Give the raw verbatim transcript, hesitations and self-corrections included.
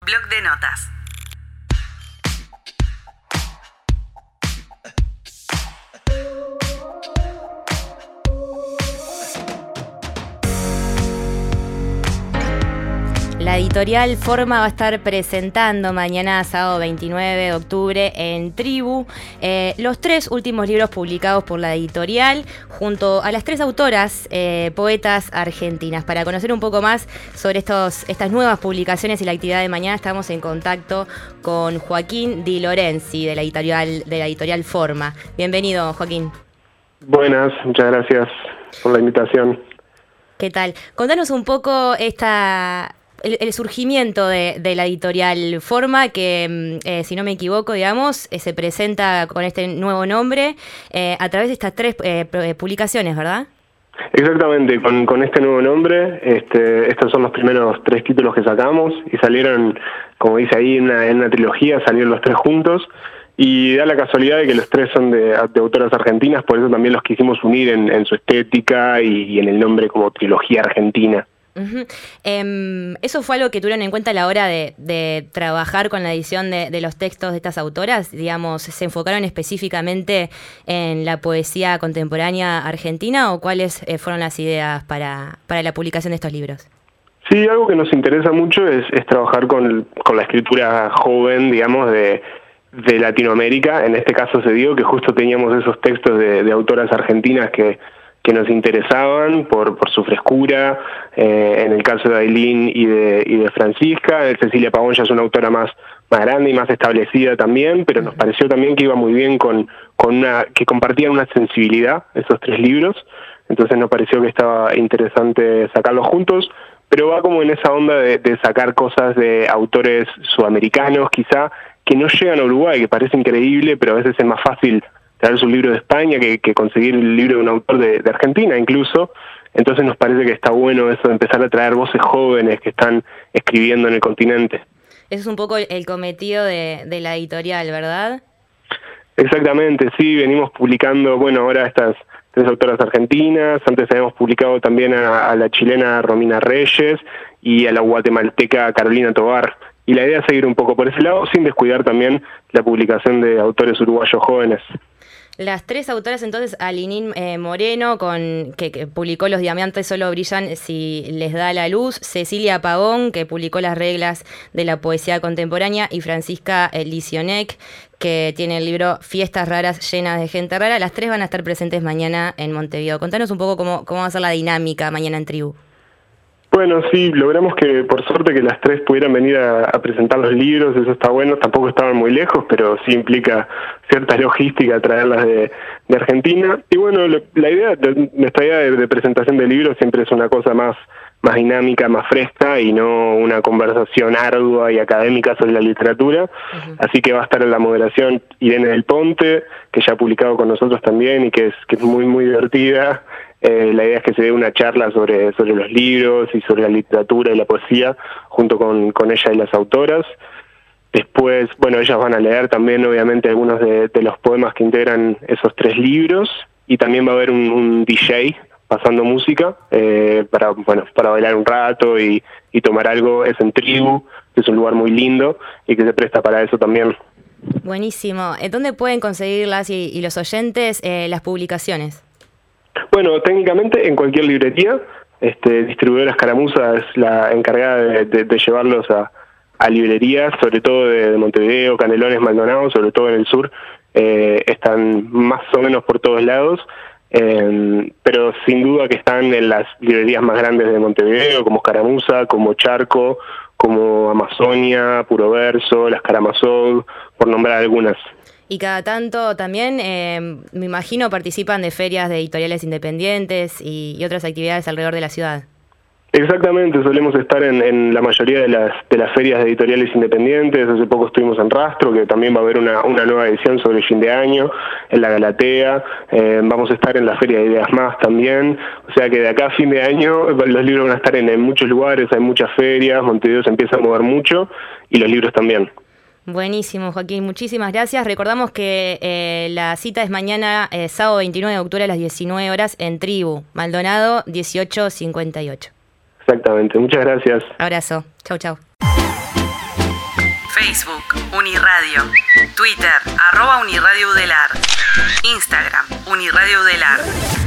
Bloc de notas. La editorial Forma va a estar presentando mañana, sábado veintinueve de octubre, en Tribu, eh, los tres últimos libros publicados por la editorial, junto a las tres autoras, eh, poetas argentinas. Para conocer un poco más sobre estos, estas nuevas publicaciones y la actividad de mañana, estamos en contacto con Joaquín Di Lorenzi, de la editorial, de la editorial Forma. Bienvenido, Joaquín. Buenas, muchas gracias por la invitación. ¿Qué tal? Contanos un poco esta... El, el surgimiento de, de la editorial Forma, que eh, si no me equivoco, digamos, eh, se presenta con este nuevo nombre eh, a través de estas tres eh, publicaciones, ¿verdad? Exactamente, con, con este nuevo nombre, este, estos son los primeros tres títulos que sacamos y salieron, como dice ahí, en una, en una trilogía, salieron los tres juntos. Y da la casualidad de que los tres son de, de autoras argentinas, por eso también los quisimos unir en, en su estética y, y en el nombre como trilogía argentina. Uh-huh. Eh, ¿Eso fue algo que tuvieron en cuenta a la hora de, de trabajar con la edición de, de los textos de estas autoras? Digamos, ¿se enfocaron específicamente en la poesía contemporánea argentina o cuáles eh, fueron las ideas para, para la publicación de estos libros? Sí, algo que nos interesa mucho es, es trabajar con, con la escritura joven, digamos, de, de Latinoamérica. En este caso se dio que justo teníamos esos textos de, de autoras argentinas que que nos interesaban por, por su frescura, eh, en el caso de Ailín y de, y de Francisca. Cecilia Pavón ya es una autora más, más grande y más establecida también, pero nos pareció también que iba muy bien con, con una, que compartían una sensibilidad esos tres libros, entonces nos pareció que estaba interesante sacarlos juntos, pero va como en esa onda de, de sacar cosas de autores sudamericanos quizá, que no llegan a Uruguay, que parece increíble, pero a veces es más fácil traer su libro de España que, que conseguir el libro de un autor de, de Argentina incluso. Entonces nos parece que está bueno eso de empezar a traer voces jóvenes que están escribiendo en el continente. Eso es un poco el cometido de, de la editorial, ¿verdad? Exactamente, sí, venimos publicando, bueno, ahora estas tres autoras argentinas, antes habíamos publicado también a, a la chilena Romina Reyes y a la guatemalteca Carolina Tovar. Y la idea es seguir un poco por ese lado, sin descuidar también la publicación de autores uruguayos jóvenes. Las tres autoras entonces, Ailín eh, Moreno, con que, que publicó Los diamantes solo brillan si les da la luz, Cecilia Pavón, que publicó Las reglas de la poesía contemporánea, y Francisca Licionek, que tiene el libro Fiestas raras llenas de gente rara. Las tres van a estar presentes mañana en Montevideo. Contanos un poco cómo, cómo va a ser la dinámica mañana en Tribu. Bueno, sí, logramos que, por suerte, que las tres pudieran venir a, a presentar los libros, eso está bueno, tampoco estaban muy lejos, pero sí implica cierta logística traerlas de, de Argentina. Y bueno, lo, la idea, nuestra idea de, de presentación de libros siempre es una cosa más, más dinámica, más fresca y no una conversación ardua y académica sobre la literatura. Uh-huh. Así que va a estar en la moderación Irene del Ponte, que ya ha publicado con nosotros también y que es, que es muy, muy divertida. Eh, la idea es que se dé una charla sobre, sobre los libros y sobre la literatura y la poesía junto con, con ella y las autoras. Después, bueno, ellas van a leer también obviamente algunos de, de los poemas que integran esos tres libros y también va a haber un, un D J pasando música eh, para, bueno, para bailar un rato y, y tomar algo. Es en Tribu, que es un lugar muy lindo y que se presta para eso también. Buenísimo. ¿Dónde pueden conseguirlas y, y los oyentes eh, las publicaciones? Bueno, técnicamente en cualquier librería. Este, distribuidora Escaramuza es la encargada de, de, de llevarlos a, a librerías, sobre todo de, de Montevideo, Canelones, Maldonado, sobre todo en el sur. Eh, están más o menos por todos lados, eh, pero sin duda que están en las librerías más grandes de Montevideo, como Escaramuza, como Charco, como Amazonia, Puro Verso, Las Karamazov, por nombrar algunas. Y cada tanto también, eh, me imagino, participan de ferias de editoriales independientes y, y otras actividades alrededor de la ciudad. Exactamente, solemos estar en, en la mayoría de las de las ferias de editoriales independientes. Hace poco estuvimos en Rastro, que también va a haber una, una nueva edición sobre el fin de año, en la Galatea. Eh, vamos a estar en la Feria de Ideas Más también. O sea que de acá a fin de año los libros van a estar en, en muchos lugares, hay muchas ferias, Montevideo se empieza a mover mucho y los libros también. Buenísimo, Joaquín, muchísimas gracias. Recordamos que eh, la cita es mañana, eh, sábado veintinueve de octubre a las diecinueve horas en Tribu, Maldonado dieciocho cincuenta y ocho. Exactamente, muchas gracias. Abrazo, chau chau. Facebook, Uniradio. Twitter, arroba Uniradio Udelar. Instagram, Uniradio Udelar.